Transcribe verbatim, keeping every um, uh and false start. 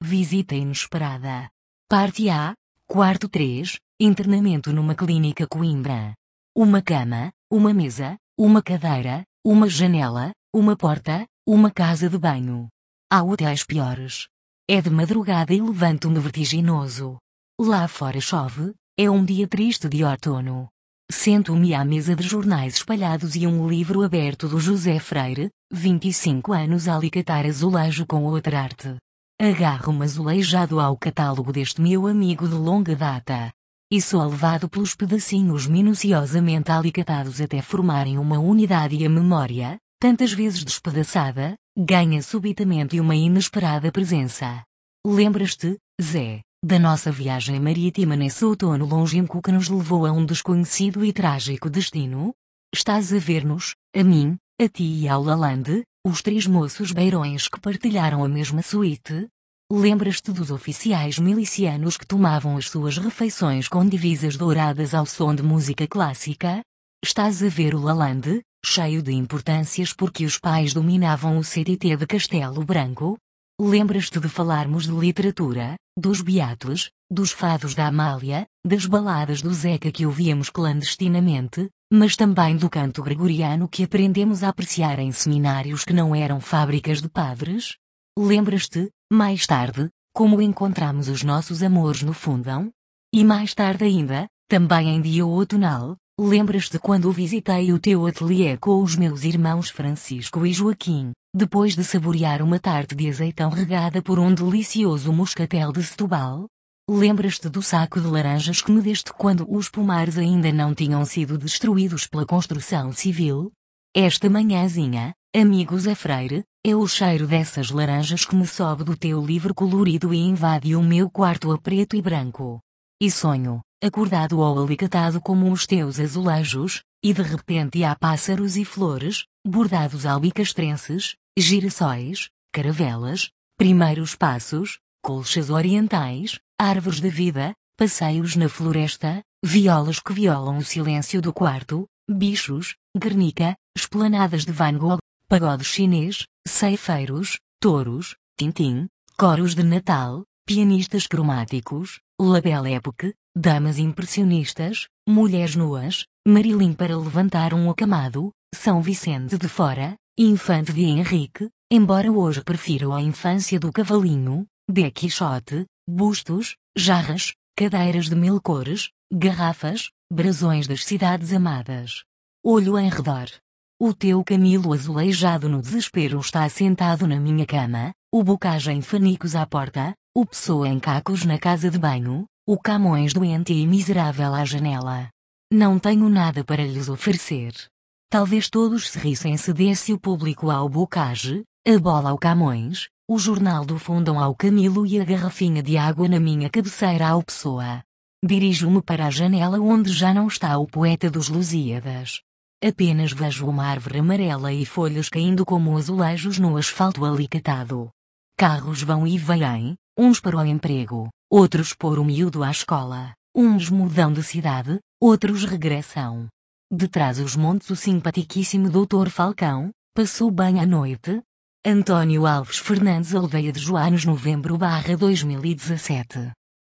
Visita inesperada. Parte A, quarto três, internamento numa clínica Coimbra. Uma cama, uma mesa, uma cadeira, uma janela, uma porta, uma casa de banho. Há hotéis piores. É de madrugada e levanto-me vertiginoso. Lá fora chove, é um dia triste de outono. Sento-me à mesa de jornais espalhados e um livro aberto do José Freire, vinte e cinco anos a alicatar azulejo com outra arte. Agarro-me azulejado ao catálogo deste meu amigo de longa data. E sou levado pelos pedacinhos minuciosamente alicatados até formarem uma unidade e a memória, tantas vezes despedaçada, ganha subitamente uma inesperada presença. Lembras-te, Zé, da nossa viagem marítima nesse outono longínquo que nos levou a um desconhecido e trágico destino? Estás a ver-nos, a mim, a ti e ao Lalande, os três moços beirões que partilharam a mesma suíte? Lembras-te dos oficiais milicianos que tomavam as suas refeições com divisas douradas ao som de música clássica? Estás a ver o Lalande, cheio de importâncias porque os pais dominavam o C D T de Castelo Branco? Lembras-te de falarmos de literatura, dos beatos, dos fados da Amália, das baladas do Zeca que ouvíamos clandestinamente, mas também do canto gregoriano que aprendemos a apreciar em seminários que não eram fábricas de padres? Lembras-te, mais tarde, como encontramos os nossos amores no fundão? E mais tarde ainda, também em dia outonal, lembras-te quando visitei o teu ateliê com os meus irmãos Francisco e Joaquim, depois de saborear uma tarte de azeitão regada por um delicioso moscatel de Setúbal? Lembras-te do saco de laranjas que me deste quando os pomares ainda não tinham sido destruídos pela construção civil? Esta manhãzinha, amigo Zé Freire, é o cheiro dessas laranjas que me sobe do teu livro colorido e invade o meu quarto a preto e branco. E sonho, acordado ou alicatado como os teus azulejos, e de repente há pássaros e flores, bordados albicastrenses, girassóis, caravelas, primeiros passos, colchas orientais, árvores da vida, passeios na floresta, violas que violam o silêncio do quarto, bichos, Guernica, esplanadas de Van Gogh, pagode chinês, ceifeiros, touros, Tintim, coros de Natal, pianistas cromáticos, La Belle Époque, damas impressionistas, mulheres nuas, Marilyn para levantar um acamado, São Vicente de Fora, Infante de Henrique, embora hoje prefira a infância do cavalinho, de Quixote, bustos, jarras, cadeiras de mil cores, garrafas, brasões das cidades amadas. Olho em redor. O teu Camilo azulejado no desespero está sentado na minha cama, o Bocage em fanicos à porta, o Pessoa em cacos na casa de banho, o Camões doente e miserável à janela. Não tenho nada para lhes oferecer. Talvez todos se rissem se desse o público ao Bocage, a bola ao Camões, o jornal do fundão ao Camilo e a garrafinha de água na minha cabeceira ao Pessoa. Dirijo-me para a janela onde já não está o poeta dos Lusíadas. Apenas vejo uma árvore amarela e folhas caindo como azulejos no asfalto alicatado. Carros vão e vêm, uns para o emprego, outros pôr o miúdo à escola, uns mudam de cidade, outros regressam. De trás os montes o simpaticíssimo doutor Falcão, passou bem a noite? António Alves Fernandes Alveia de Joanes novembro barra dois mil e dezassete